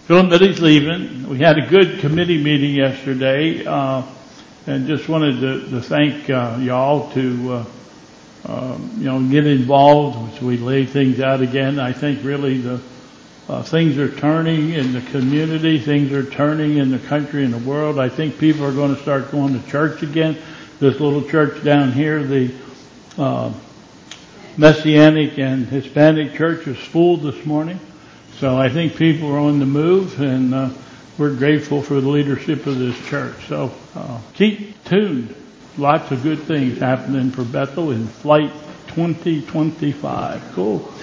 feeling that he's leaving. We had a good committee meeting yesterday, and just wanted to thank y'all to get involved as we lay things out again. I think really the things are turning in the community, things are turning in the country and the world. I think people are going to start going to church again. This little church down here, the Messianic and Hispanic church, was full this morning. So I think people are on the move, and we're grateful for the leadership of this church. So keep tuned. Lots of good things happening for Bethel in Flight 2025. Cool.